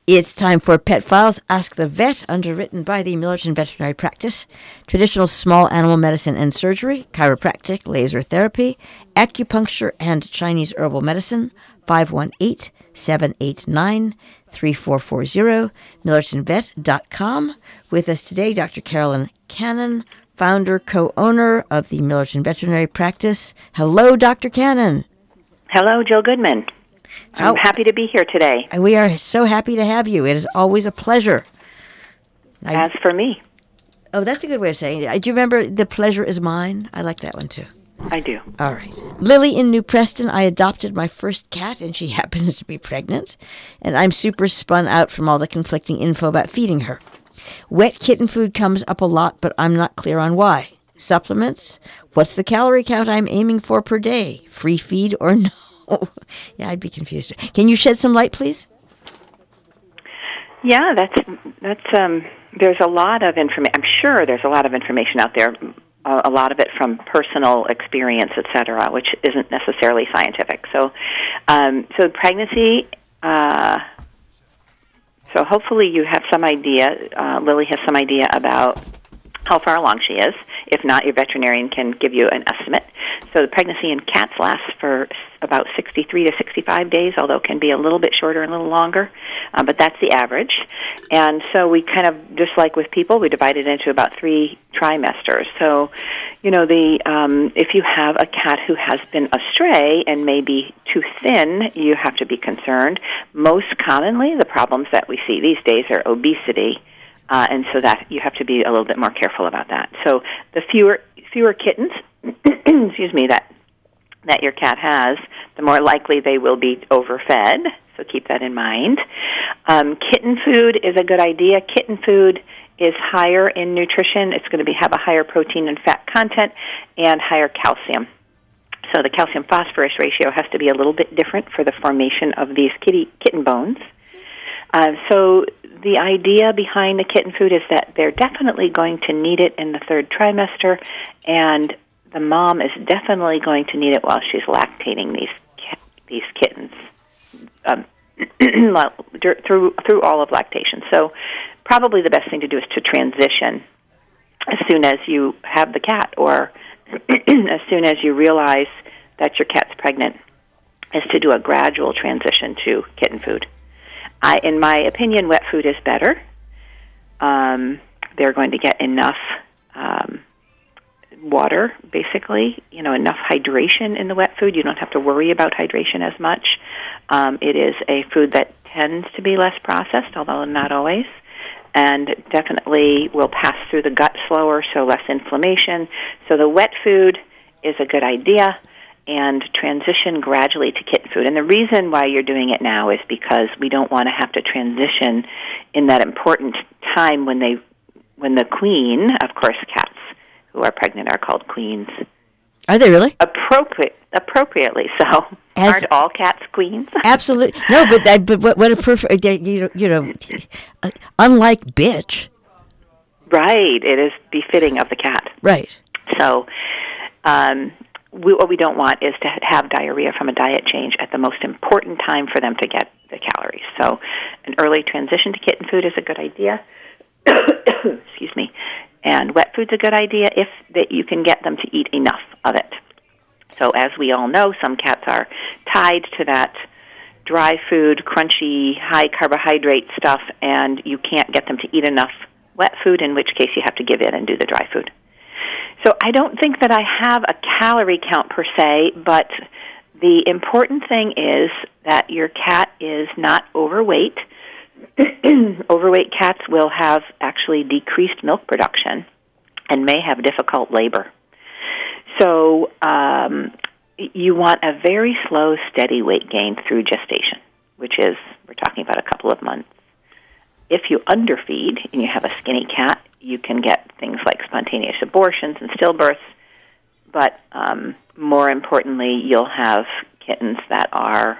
It's time for Pet Files Ask the Vet, underwritten by the Millerton Veterinary Practice. Traditional small animal medicine and surgery, chiropractic, laser therapy, acupuncture, and Chinese herbal medicine. 518-789-3440, millertonvet.com. With us today, Dr. Carolyn Cannon, founder, co-owner of the Millerton Veterinary Practice. Hello, Dr. Cannon. Hello, Jill Goodman. I'm happy to be here today. We are so happy to have you. It is always a pleasure. As for me. Oh, that's a good way of saying it. Do you remember The Pleasure Is Mine? I like that one, too. I do. All right. Lily in New Preston, I adopted my first cat, and she happens to be pregnant. And I'm super spun out from all the conflicting info about feeding her. Wet kitten food comes up a lot, but I'm not clear on why. Supplements? What's the calorie count I'm aiming for per day? Free feed or no? Yeah, I'd be confused. Can you shed some light, please? Yeah, that's there's a lot of information. I'm sure there's a lot of information out there, a lot of it from personal experience, et cetera, which isn't necessarily scientific. So pregnancy, so hopefully you have some idea, Lily has some idea about how far along she is. If not, your veterinarian can give you an estimate. So the pregnancy in cats lasts for about 63 to 65 days, although it can be a little bit shorter and a little longer, but that's the average. And so we kind of, just like with people, we divide it into about 3 trimesters. So, if you have a cat who has been astray and may be too thin, you have to be concerned. Most commonly, the problems that we see these days are obesity. And so that you have to be a little bit more careful about that. So the fewer kittens, excuse me, that your cat has, the more likely they will be overfed. So keep that in mind. Kitten food is a good idea. Kitten food is higher in nutrition. It's going to have a higher protein and fat content and higher calcium. So the calcium phosphorus ratio has to be a little bit different for the formation of these kitten bones. So the idea behind the kitten food is that they're definitely going to need it in the 3rd trimester, and the mom is definitely going to need it while she's lactating these kittens through all of lactation. So probably the best thing to do is to transition as soon as you have the cat, or as soon as you realize that your cat's pregnant, is to do a gradual transition to kitten food. In my opinion, wet food is better. They're going to get enough water, basically, enough hydration in the wet food. You don't have to worry about hydration as much. It is a food that tends to be less processed, although not always, and definitely will pass through the gut slower, so less inflammation. So the wet food is a good idea, and transition gradually to kitten food. And the reason why you're doing it now is because we don't want to have to transition in that important time when the queen, of course, cats who are pregnant are called queens. Are they really? Appropriately so. Aren't all cats queens? Absolutely. No, but what a perfect, unlike bitch. Right. It is befitting of the cat. Right. So, what we don't want is to have diarrhea from a diet change at the most important time for them to get the calories. So an early transition to kitten food is a good idea. Excuse me. And wet food's a good idea if that you can get them to eat enough of it. So as we all know, some cats are tied to that dry food, crunchy, high carbohydrate stuff, and you can't get them to eat enough wet food, in which case you have to give in and do the dry food. So I don't think that I have a calorie count per se, but the important thing is that your cat is not overweight. Overweight cats will have actually decreased milk production and may have difficult labor. So you want a very slow, steady weight gain through gestation, which is, we're talking about a couple of months. If you underfeed and you have a skinny cat, you can get things like spontaneous abortions and stillbirths, but more importantly, you'll have kittens that are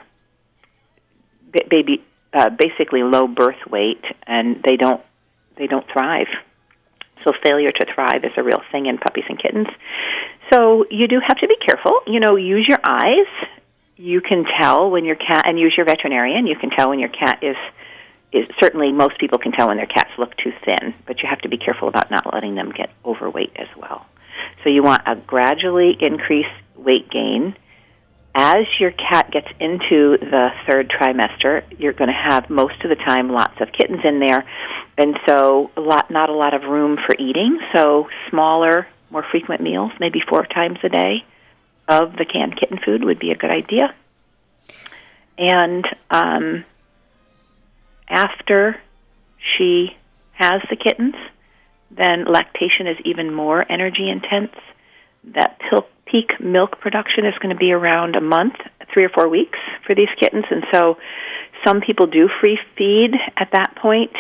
basically low birth weight, and they don't thrive. So failure to thrive is a real thing in puppies and kittens. So you do have to be careful. Use your eyes. You can tell when your cat, and use your veterinarian, you can tell when your cat is certainly most people can tell when their cats look too thin, but you have to be careful about not letting them get overweight as well. So you want a gradually increased weight gain. As your cat gets into the third trimester, you're going to have most of the time lots of kittens in there, and so not a lot of room for eating. So smaller, more frequent meals, maybe 4 times a day, of the canned kitten food would be a good idea. And after she has the kittens, then lactation is even more energy intense. That peak milk production is going to be around a month, 3 or 4 weeks for these kittens, and so some people do free feed at that point.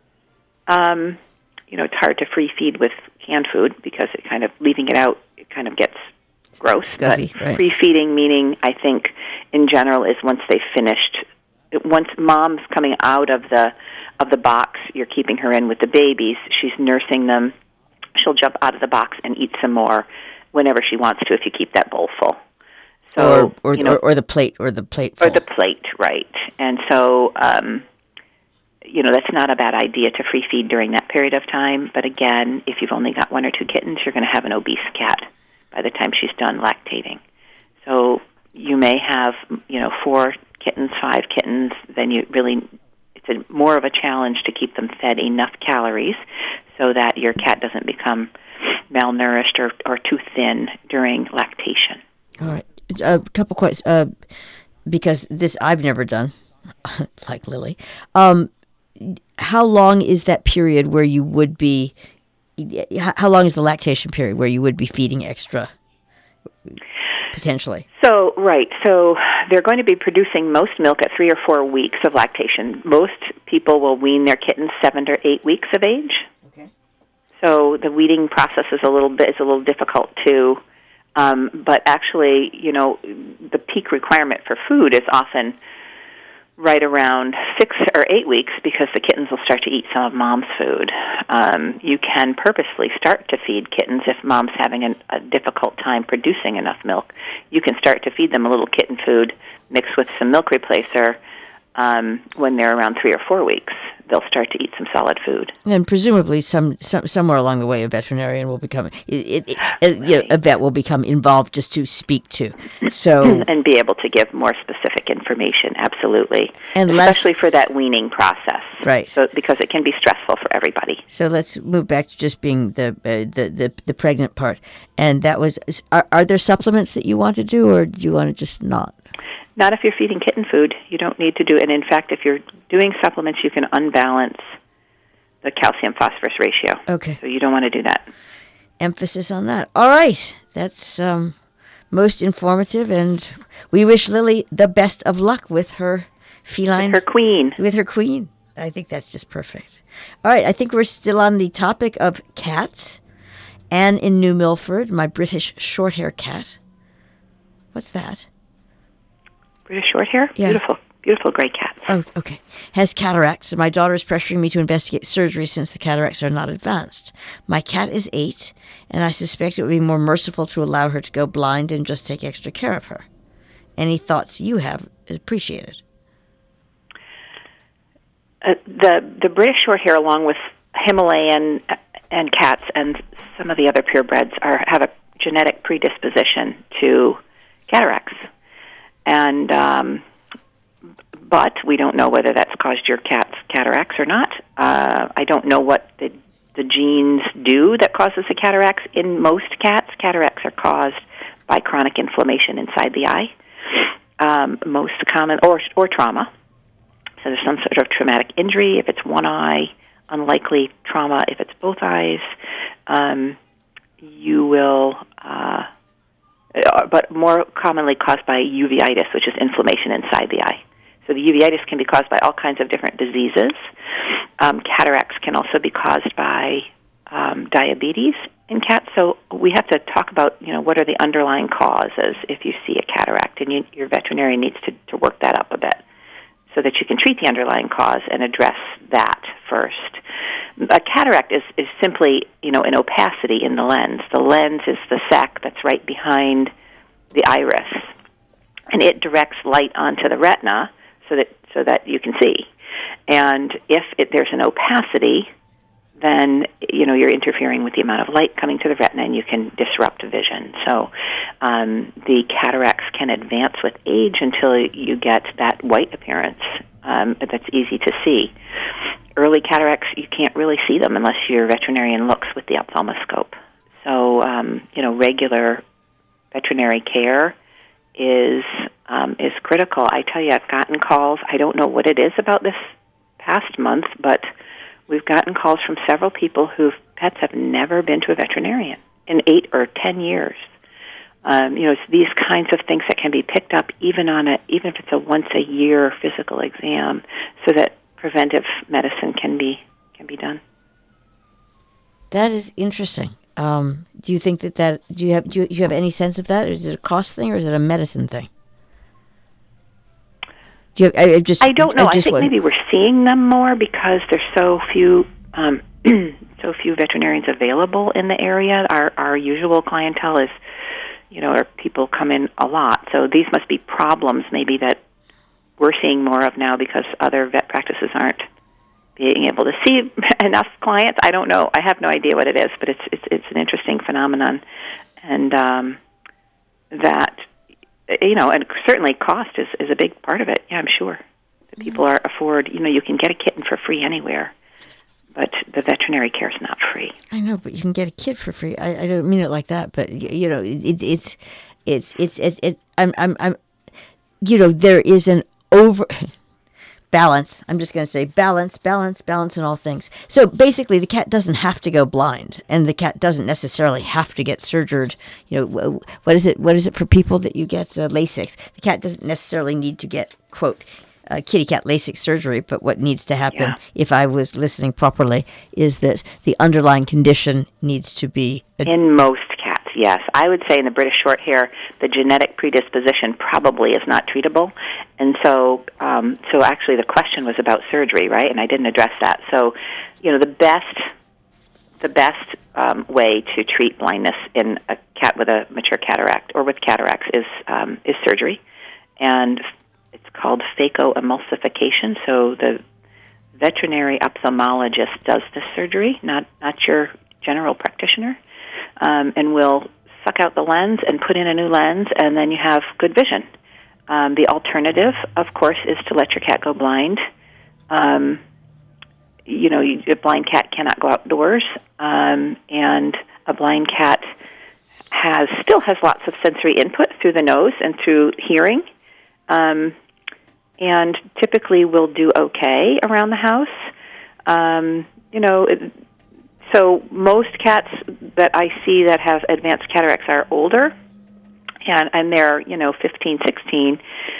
It's hard to free feed with canned food because it kind of leaving it out, it kind of gets gross. Scuzzy, right. Free feeding, meaning I think in general, is once they've finished. Once mom's coming out of the box, you're keeping her in with the babies. She's nursing them. She'll jump out of the box and eat some more whenever she wants to, if you keep that bowl full. So, or the plate full. Or the plate, right. And so, that's not a bad idea to free feed during that period of time. But again, if you've only got 1 or 2 kittens, you're going to have an obese cat by the time she's done lactating. So you may have, 4 kittens, 5 kittens, then it's more of a challenge to keep them fed enough calories so that your cat doesn't become malnourished or too thin during lactation. All right. A couple questions, because this I've never done, like Lily. How long is that period where you would be, how long is the lactation period where you would be feeding extra, potentially? So they're going to be producing most milk at 3 or 4 weeks of lactation. Most people will wean their kittens 7 to 8 weeks of age. Okay. So the weaning process is a little difficult too. But actually, the peak requirement for food is often right around 6 or 8 weeks because the kittens will start to eat some of mom's food. You can purposely start to feed kittens if mom's having a difficult time producing enough milk. You can start to feed them a little kitten food mixed with some milk replacer when they're around 3 or 4 weeks. They'll start to eat some solid food. And presumably somewhere along the way, a veterinarian will become, a vet will become involved just to speak to. So and be able to give more specific information, absolutely. And especially for that weaning process. Right. So because it can be stressful for everybody. So let's move back to just being the pregnant part. And that was, are there supplements that you want to do, or do you want to just not? Not if you're feeding kitten food. You don't need to do it. And in fact, if you're doing supplements, you can unbalance the calcium-phosphorus ratio. Okay. So you don't want to do that. Emphasis on that. All right. That's most informative, and we wish Lily the best of luck with her feline. With her queen. With her queen. I think that's just perfect. All right. I think we're still on the topic of cats. Anne in New Milford, my British short-hair cat. What's that? British short hair? Yeah. Beautiful gray cat. Oh, okay. Has cataracts, and my daughter is pressuring me to investigate surgery since the cataracts are not advanced. My cat is 8, and I suspect it would be more merciful to allow her to go blind and just take extra care of her. Any thoughts you have is appreciated. The British short hair, along with Himalayan and cats and some of the other purebreds, have a genetic predisposition to cataracts. And but we don't know whether that's caused your cat's cataracts or not. I don't know what the genes do that causes the cataracts. In most cats, cataracts are caused by chronic inflammation inside the eye, most common, or trauma. So there's some sort of traumatic injury if it's one eye, unlikely trauma if it's both eyes. You will... but more commonly caused by uveitis, which is inflammation inside the eye. So the uveitis can be caused by all kinds of different diseases. Cataracts can also be caused by diabetes in cats. So we have to talk about, what are the underlying causes if you see a cataract, and your veterinarian needs to work that up a bit so that you can treat the underlying cause and address that first. A cataract is simply, an opacity in the lens. The lens is the sac that's right behind the iris, and it directs light onto the retina so that you can see. And if there's an opacity, then you're interfering with the amount of light coming to the retina, and you can disrupt vision. So the cataracts can advance with age until you get that white appearance that's easy to see. Early cataracts, you can't really see them unless your veterinarian looks with the ophthalmoscope. So regular veterinary care is critical. I tell you, I've gotten calls. I don't know what it is about this past month, but we've gotten calls from several people whose pets have never been to a veterinarian in 8 or 10 years. It's these kinds of things that can be picked up even if it's a once-a-year physical exam, so that preventive medicine can be done. That is interesting. Do you think do you have any sense of that? Is it a cost thing or is it a medicine thing? I don't know. I think maybe we're seeing them more because there's so few veterinarians available in the area. Our usual clientele is, or people come in a lot. So these must be problems maybe that we're seeing more of now because other vet practices aren't being able to see enough clients. I don't know. I have no idea what it is, but it's an interesting phenomenon, and that and certainly cost is a big part of it. Yeah, I'm sure that people afford. You can get a kitten for free anywhere, but the veterinary care is not free. I know, but you can get a kid for free. I don't mean it like that, but there is an over balance. I'm just going to say balance in all things. So basically, the cat doesn't have to go blind, and the cat doesn't necessarily have to get surgered. What is it for people that you get LASIK? The cat doesn't necessarily need to get, quote, kitty cat LASIK surgery, but what needs to happen, if I was listening properly, is that the underlying condition needs to be... In most cats, yes. I would say in the British Shorthair, the genetic predisposition probably is not treatable. And so actually the question was about surgery, right? And I didn't address that. So, the best way to treat blindness in a cat with a mature cataract or with cataracts is surgery. And it's called phacoemulsification. So the veterinary ophthalmologist does this surgery, not your general practitioner, and will suck out the lens and put in a new lens, and then you have good vision. The alternative, of course, is to let your cat go blind. A blind cat cannot go outdoors, and a blind cat still has lots of sensory input through the nose and through hearing, and typically will do okay around the house. So most cats that I see that have advanced cataracts are older, and they're 15, 16.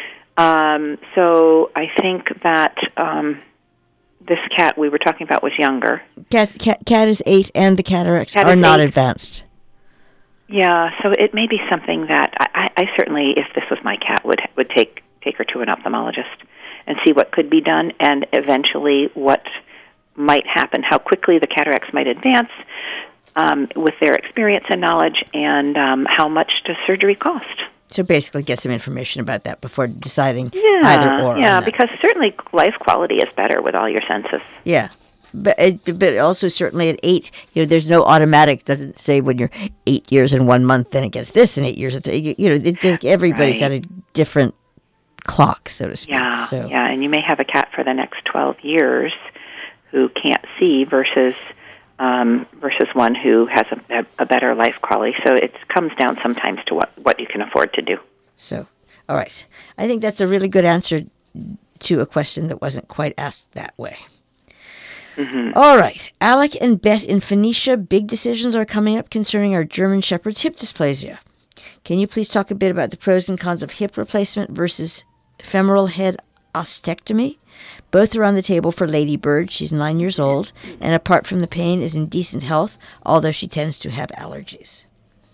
So I think that this cat we were talking about was younger. Cat is 8, and the cataracts are not advanced. Yeah, so it may be something that I certainly, if this was my cat, would take her to an ophthalmologist and see what could be done, and eventually what might happen, how quickly the cataracts might advance with their experience and knowledge, and how much does surgery cost. So basically get some information about that before deciding either or. Yeah, because certainly life quality is better with all your senses. Yeah. But also certainly at 8, there's no automatic. Doesn't say when you're 8 years and 1 month, then it gets this, and 8 years. It's like everybody's at a different clock, so to speak. Yeah, and you may have a cat for the next 12 years who can't see versus one who has a better life quality. So it comes down sometimes to what you can afford to do. So, all right. I think that's a really good answer to a question that wasn't quite asked that way. Mm-hmm. All right. Alec and Bet in Phoenicia, big decisions are coming up concerning our German Shepherd's hip dysplasia. Can you please talk a bit about the pros and cons of hip replacement versus femoral head ostectomy? Both are on the table for Lady Bird. She's 9 years old, and apart from the pain, is in decent health, although she tends to have allergies.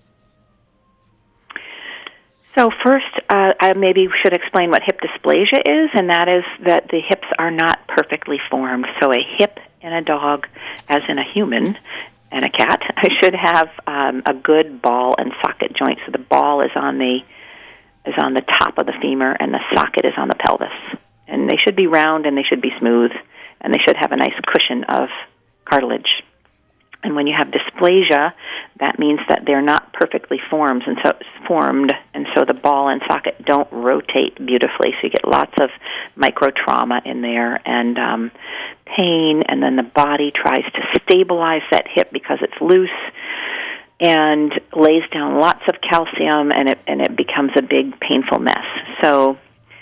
So first, I maybe should explain what hip dysplasia is, and that is that the hips are not perfectly formed. So a hip in a dog, as in a human and a cat, should have a good ball and socket joint. So the ball is on the top of the femur, and the socket is on the pelvis. And they should be round and they should be smooth, and they should have a nice cushion of cartilage. And when you have dysplasia, that means that they're not perfectly formed, and so the ball and socket don't rotate beautifully. So you get lots of micro trauma in there and pain, and then the body tries to stabilize that hip because it's loose and lays down lots of calcium, and it becomes a big painful mess. So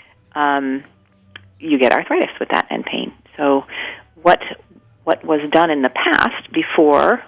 you get arthritis with that and pain. So what was done in the past before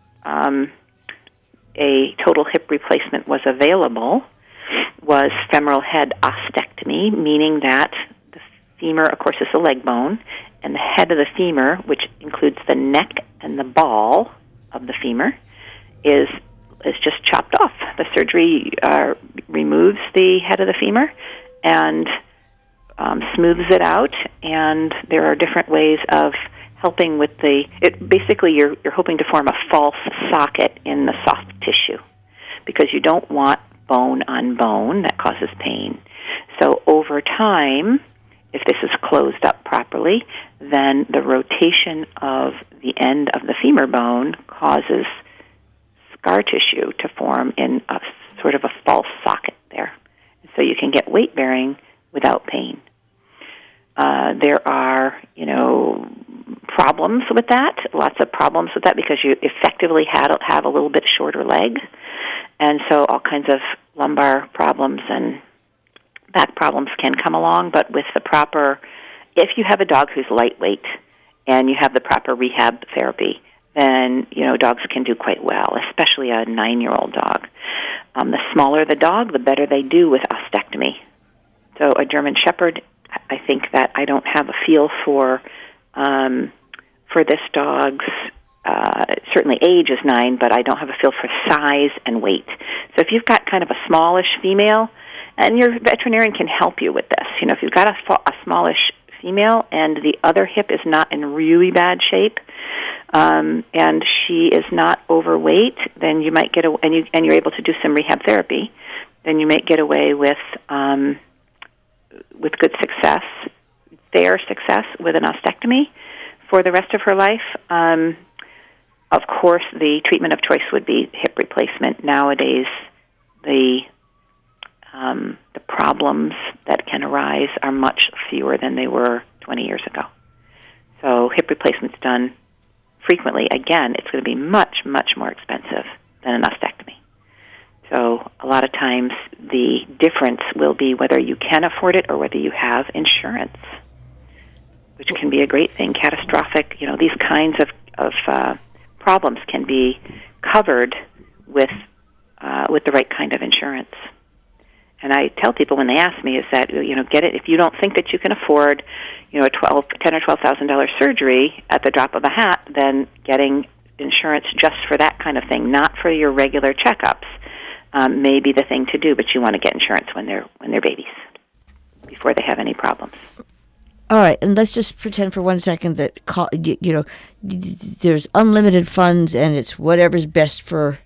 a total hip replacement was available was femoral head ostectomy, meaning that the femur, of course, is the leg bone, and the head of the femur, which includes the neck and the ball of the femur, is just chopped off. The surgery removes the head of the femur and smooths it out, and there are different ways of helping with basically you're hoping to form a false socket in the soft tissue because you don't want bone on bone. That causes pain. So over time, if this is closed up properly, then the rotation of the end of the femur bone causes scar tissue to form in a sort of a false socket there. So you can get weight bearing without pain. There are, problems with that, lots of problems with that because you effectively have a little bit shorter leg. And so all kinds of lumbar problems and back problems can come along. But with the proper, if you have a dog who's lightweight and you have the proper rehab therapy, then, dogs can do quite well, especially a 9-year-old dog. The smaller the dog, the better they do with ostectomy. So a German Shepherd, I think that I don't have a feel for this dog's, certainly age is 9, but I don't have a feel for size and weight. So if you've got kind of a smallish female, and your veterinarian can help you with this. If you've got a smallish female and the other hip is not in really bad shape, and she is not overweight, then you might get and you're able to do some rehab therapy. Then you might get away with good success, fair success with an ostectomy for the rest of her life. Of course, the treatment of choice would be hip replacement. Nowadays, the problems that can arise are much fewer than they were 20 years ago. So hip replacement's done frequently. Again, it's going to be much, much more expensive than an ostectomy. So a lot of times the difference will be whether you can afford it or whether you have insurance, which can be a great thing. Catastrophic, these kinds of problems can be covered with the right kind of insurance. And I tell people when they ask me is that, get it, if you don't think that you can afford, a $10,000 or $12,000 surgery at the drop of a hat, then getting insurance just for that kind of thing, not for your regular checkups, may be the thing to do, but you want to get insurance when they're babies before they have any problems. All right, and let's just pretend for 1 second that there's unlimited funds, and it's whatever's best for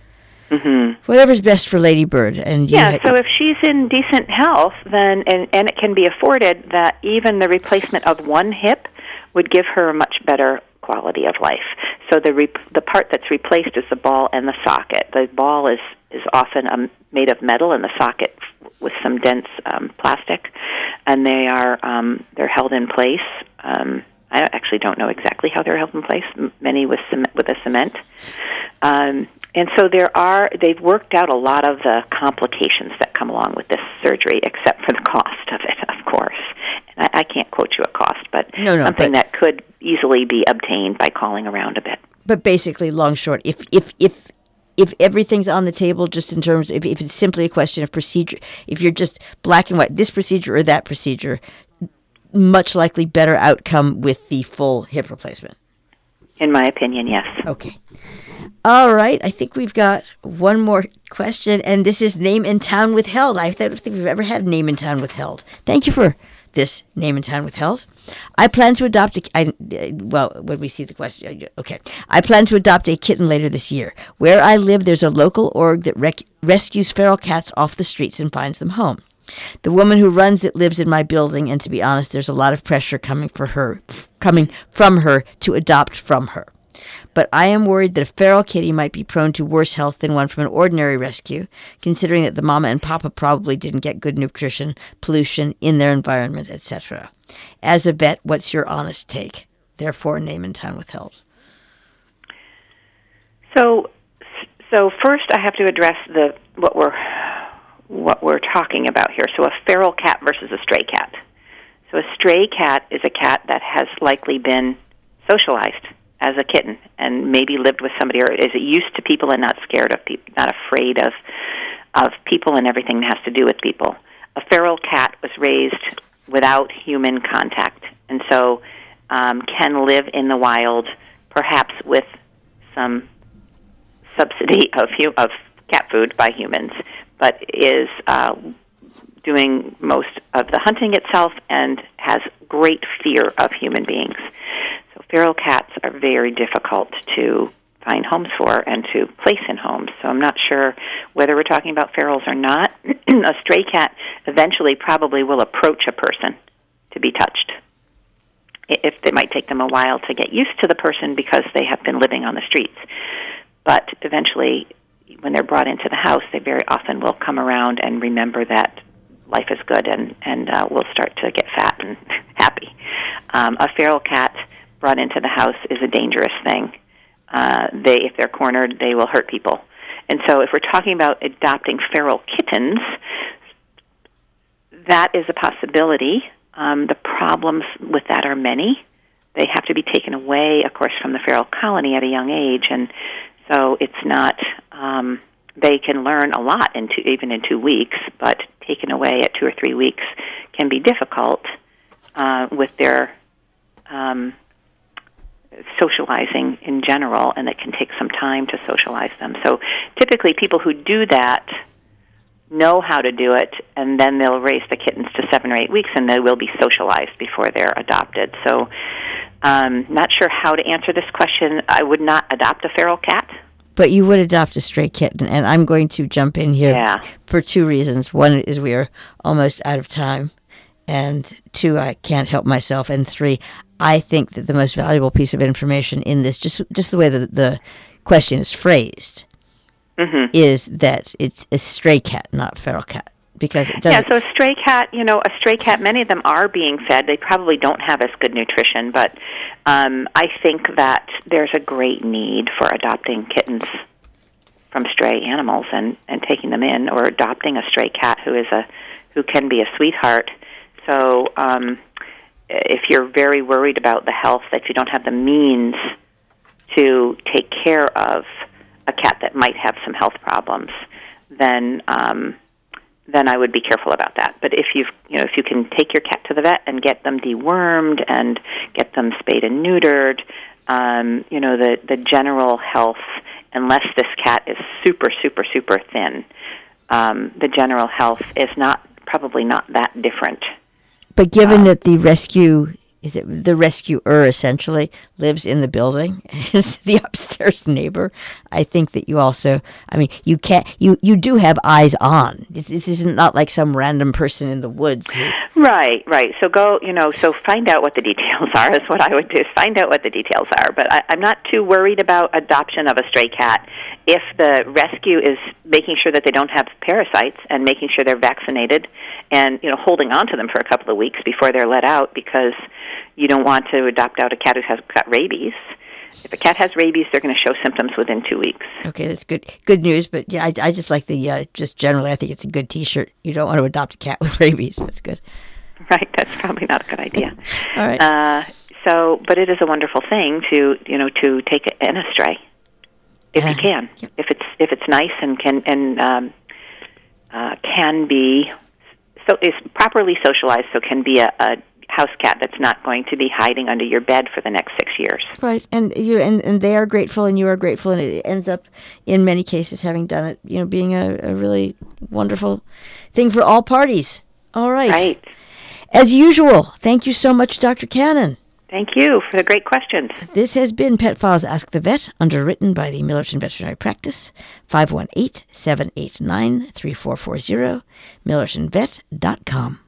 Lady Bird. And so if she's in decent health, then and it can be afforded, that even the replacement of one hip would give her a much better quality of life. So the part that's replaced is the ball and the socket. The ball is often made of metal, and the socket with some dense plastic, and they're held in place. I actually don't know exactly how they're held in place. Many with a cement, and so they've worked out a lot of the complications that come along with this surgery, except for the cost of it, of course. And I can't quote you a cost, but something that could easily be obtained by calling around a bit. But basically, long short, if everything's on the table, just in terms, if it's simply a question of procedure, if you're just black and white, this procedure or that procedure, much likely better outcome with the full hip replacement. In my opinion, yes. Okay. All right. I think we've got one more question, and this is name and town withheld. I don't think we've ever had name and town withheld. Thank you for this name and town withheld. I plan to adopt when we see the question, okay. I plan to adopt a kitten later this year. Where I live, there's a local org that rescues feral cats off the streets and finds them home. The woman who runs it lives in my building, and to be honest, there's a lot of pressure coming from her to adopt from her. But I am worried that a feral kitty might be prone to worse health than one from an ordinary rescue, considering that the mama and papa probably didn't get good nutrition, pollution in their environment, etc. As a vet, what's your honest take? Therefore, name and time withheld. So first, I have to address what we're talking about here. So a feral cat versus a stray cat. So a stray cat is a cat that has likely been socialized as a kitten and maybe lived with somebody, or is used to people and not scared of people, not afraid of people and everything that has to do with people. A feral cat was raised without human contact, and so can live in the wild, perhaps with some subsidy of cat food by humans, but is doing most of the hunting itself and has great fear of human beings. So feral cats are very difficult to find homes for and to place in homes. So I'm not sure whether we're talking about ferals or not. A stray cat eventually probably will approach a person to be touched. If it might take them a while to get used to the person because they have been living on the streets. But eventually, when they're brought into the house, they very often will come around and remember that life is good and will start to get fat and happy. A feral cat brought into the house is a dangerous thing. If they're cornered, they will hurt people. And so if we're talking about adopting feral kittens, that is a possibility. The problems with that are many. They have to be taken away, of course, from the feral colony at a young age, and so it's not, they can learn a lot even in 2 weeks, but taken away at 2 or 3 weeks can be difficult with their socializing in general, and it can take some time to socialize them. So typically people who do that know how to do it, and then they'll raise the kittens to 7 or 8 weeks, and they will be socialized before they're adopted. So not sure how to answer this question. I would not adopt a feral cat. But you would adopt a stray kitten, and I'm going to jump in here for 2 reasons. One is we are almost out of time, and 2, I can't help myself, and 3, I think that the most valuable piece of information in this, just the way that the question is phrased, is that it's a stray cat, not feral cat. Because it doesn't. So a stray cat, many of them are being fed. They probably don't have as good nutrition, but I think that there's a great need for adopting kittens from stray animals and taking them in, or adopting a stray cat who can be a sweetheart. So if you're very worried about the health, that you don't have the means to take care of a cat that might have some health problems, then I would be careful about that. But if you can take your cat to the vet and get them dewormed and get them spayed and neutered, the general health, unless this cat is super, super, super thin, the general health is probably not that different. But given that the rescuer essentially lives in the building, is the upstairs neighbor, I think that you also, you do have eyes on. This isn't not like some random person in the woods. Right. So find out what the details are is what I would do, is find out what the details are. But I'm not too worried about adoption of a stray cat if the rescue is making sure that they don't have parasites and making sure they're vaccinated and, holding on to them for a couple of weeks before they're let out, because you don't want to adopt out a cat who has got rabies. If a cat has rabies, they're going to show symptoms within 2 weeks. Okay, that's good news. But yeah, I just like just generally, I think it's a good T-shirt. You don't want to adopt a cat with rabies. That's good. Right, that's probably not a good idea. All right. But it is a wonderful thing to take in a stray, if you can. Yep. If it's nice and can be is properly socialized, so can be a house cat that's not going to be hiding under your bed for the next 6 years. Right, and they are grateful, and you are grateful, and it ends up, in many cases, having done it, being a really wonderful thing for all parties. All right. Right. As usual, thank you so much, Dr. Cannon. Thank you for the great questions. This has been Pet Files Ask the Vet, underwritten by the Millerton Veterinary Practice, 518-789-3440, millertonvet.com.